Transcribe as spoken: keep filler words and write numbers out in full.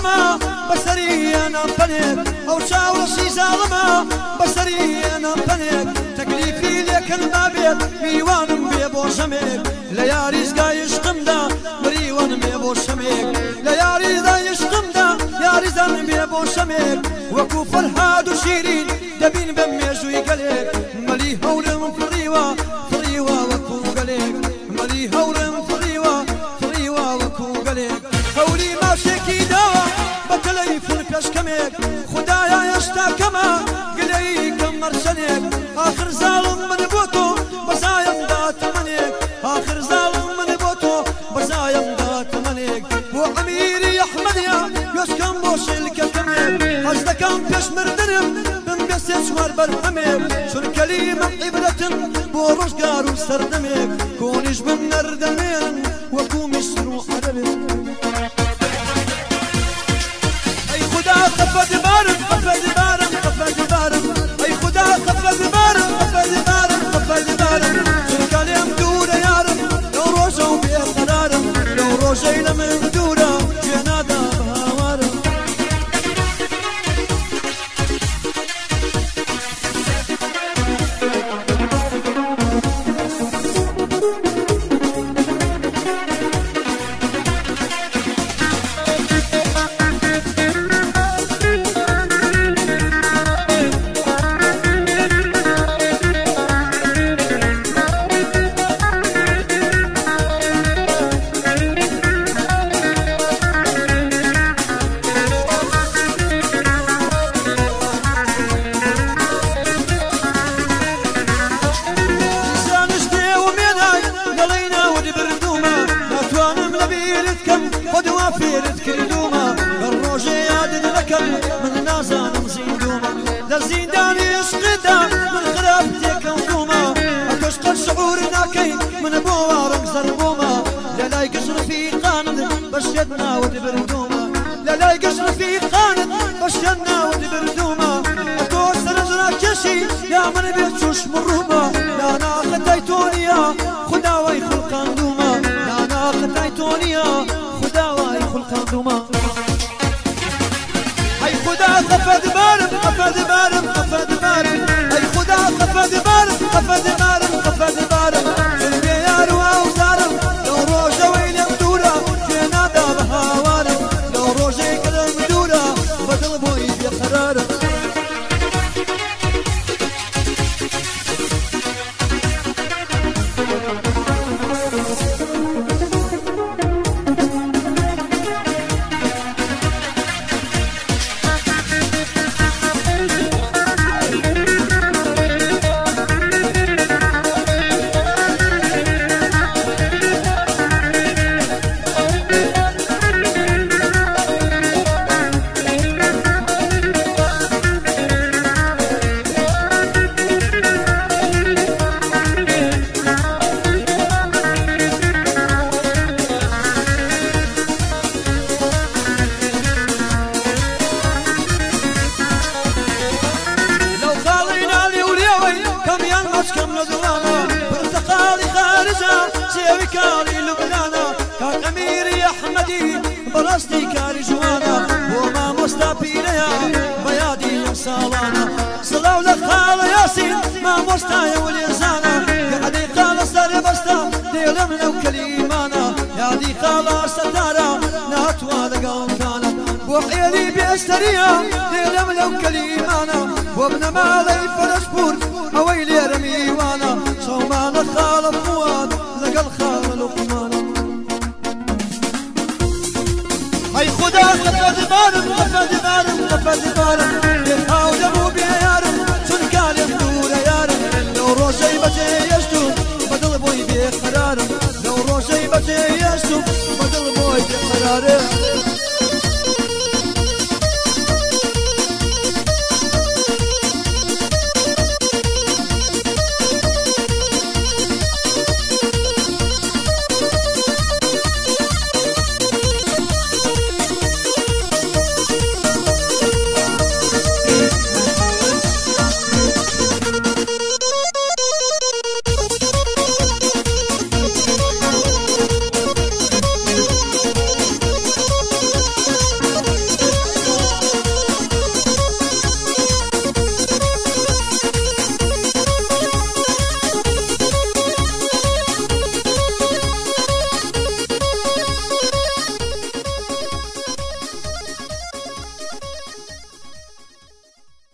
ظلمة بسري أنا بنيك أو شاورشي ظالمة بسري أنا بنيك تكليفي لك المابيت ميوان بيبو شميك لياري زقا يشقم دا مريوان بيبو شميك لياري ذا يشقم دا ياري زان بيبو شميك وكو فرحاد وشيرين دبين بميجو يقليك ملي هورم فريوة فريوة وكو قليك ملي هورم فريوة فريوة وكو قليك هولي ما شكي دوا بتليفون بيشكميك خدايا يشتاكما قليك مرشنيك آخر ظالم من بوتو بزايم دات منيك آخر ظالم من بوتو بزايم دات منيك وعميري أحمد يا يشكم بوش الككميك أصدقام بيش مردنم بمبسيش واربرحميك شن كلمة عبرة بوروش قارو سردميك كونيش من نردمين وكو مشروع عربي أي خدا خفد بارم خفد بارم خفد بارم أي خدا خفد بارم خفد بارم خفد بارم شن كلم دورة يارم لو روجو بقرارم لو روجي لمن دورة جنادا بهوارم من نازان زيندوما للزيندان يسقدا من غرابتك وفوما أتشقى شعورنا كي من بوارك زربوما لا لا يقشر في قاند بشيدنا ودبردوما لا لا يقشر في قاند بشيدنا ودبردوما أتوسر رجلا كشي يا من بيتشوش مروبا لا ناخد ايتونيا خدا ويخل قاندوما لا ناخد ايتونيا خدا ويخل قاندوما أي خدا خفد بارم خفد بارم خفد بارم أي خدا خفد بارم خفد بارم خفد بارم البيار وأوزارم لو روجا ويلم دورة جنادا بهوارم لو روجا كلم دورة بدل بوي بقرارم كم نزوانا برتقالي خارجة سيوي كاري لبنانا كان أميري أحمدي برستي كاري جوانا وما مستبينيا بيادي يمسالانا صلاو لخال ياسين ما مستايا وليزانا يا دي خال سر بستا ديلم لو كليمانا يا دي خال ستارا نهتوا لقلتانا وحيلي بيستريا ديلم لو كليمانا وابن مالي فرشبور اويلي رمي وانا صومان خالف